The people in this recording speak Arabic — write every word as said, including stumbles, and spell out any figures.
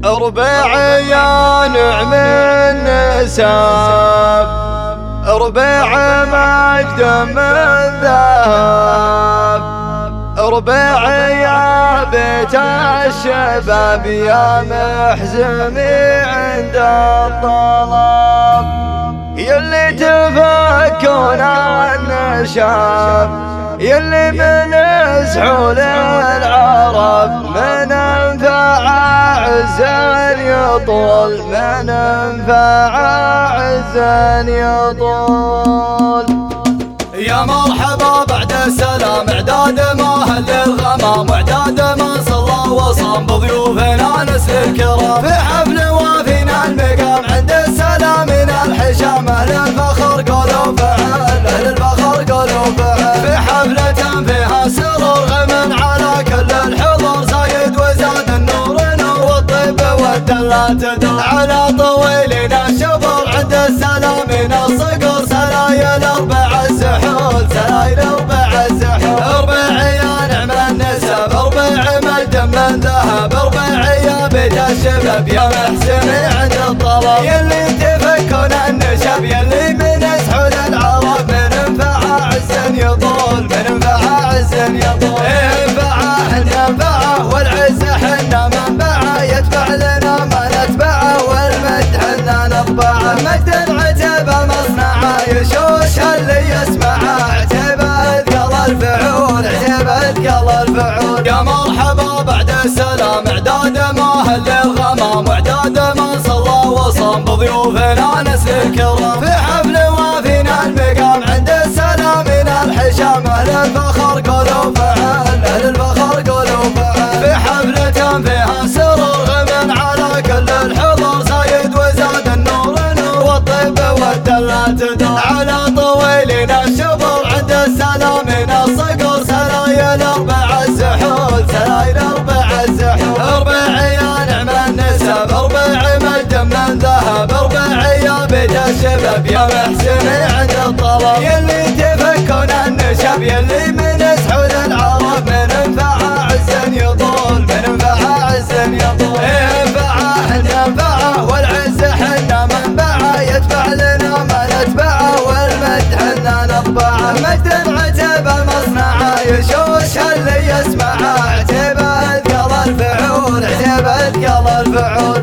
ربيعي يا نعم النساب، ربيعي مجد من ذهب، ربيعي يا بيت الشباب يا محزمي عند الطلب، يلي تفكون النشاب، يلي من سحول العرب، من انفع عزا يطول، من انفع عزا يطول. يا مرحبا بعد السلام، اعداد ماهل للغمام، واعداد من صلى وصام بضيوفنا نسل الكرام، في حفل وافينا المقام عند السلام من الحشام، اهل الفخر قولوا فعل، اهل الفخر قولوا فعل، في حفلة فيها سرور غمن على كل الحضور، زايد وزاد النور نور، والطيب والدلات تدل على طويلين الشبر، عند السلام من الصقر سلايل اربع الزحول، سلايل اربع الزحول. ربيعي يا نعم النسب، ربيعي مجد من ذهب، ربيعي يا بيت الشباب يا محسمي عند الطلب، يلي تفكون النشب، يلي من سحول العرب، من انفع عزا يطول، من انفع عزا يطول. انفعه حنا انفعه والعز حنا منبعه، يتبع لنا ما نتبعه والمدح حنا نطبعه، مجد العتبه مصنعه يشوش اللي يسمعه، عتبه اثقل الفعول، عتبه اثقل الفعول. يا مرحبا بعد السلام، اعداد ماهل للغمام، واعداد من صلى وصام بضيوفنا نسل الكرام، في حفل وافينا المقام عند السلام من الحشام، اهل الفخر قولوا فعل، اهل الفخر قولوا فعل، في حفلة فيها سرور غمن على كل الحضور، زايد وزاد النور نور، والطيب والدلات تدل على طويلين الشبر، عند السلام من الصقر سلايل اربع الزحول، سلايل اربع الزحول. ربيعي يا نعم النسب، ربيعي مجد من ذهب، ربيعي يا بيت الشباب يا محسمي عند الطلب، يلي تفكون النشب، يلي من سحول العرب، من انفع عزا يطول، من انفع عزا يطول. انفعه حنا انفعه والعز حنا منبعه، يتبع لنا ما نتبعه والمدح حنا نطبعه، مجد العتبه مصنعه يشوش اللي يسمعه، عتبه اثقل الفعول، عتبه اثقل الفعول.